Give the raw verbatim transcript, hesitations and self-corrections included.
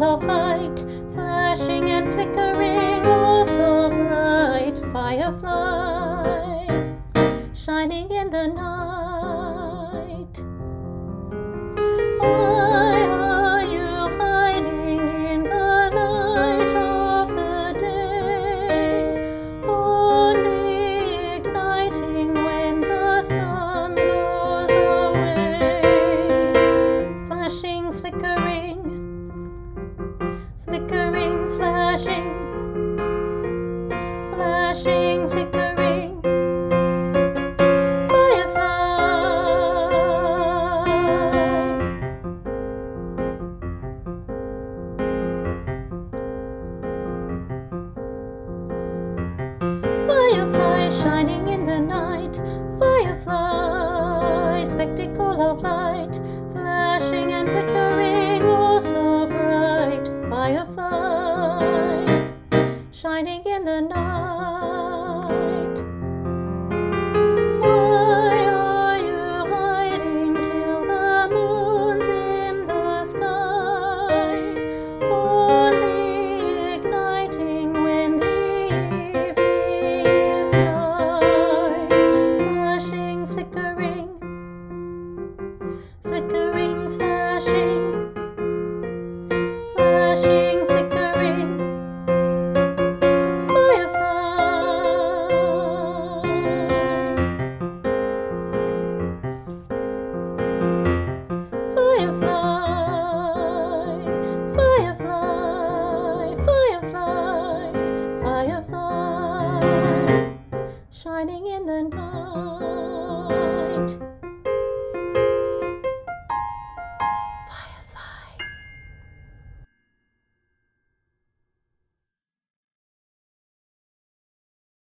spectacle of light, flashing and flickering, oh so bright. Firefly, shining in the night. Why are you hiding in the light of the day, only igniting when the sun goes away? Flashing, flickering, flickering, flashing, flashing, flickering, firefly, shining in the night. Firefly, spectacle of light, flashing and flickering, oh so bright. Firefly, shining in the night. Why are you hiding till the moon's in the sky, only igniting when the evening is nigh? Flashing, flickering, flickering, flashing, flashing, flickering, firefly, firefly, firefly, firefly, firefly, shining in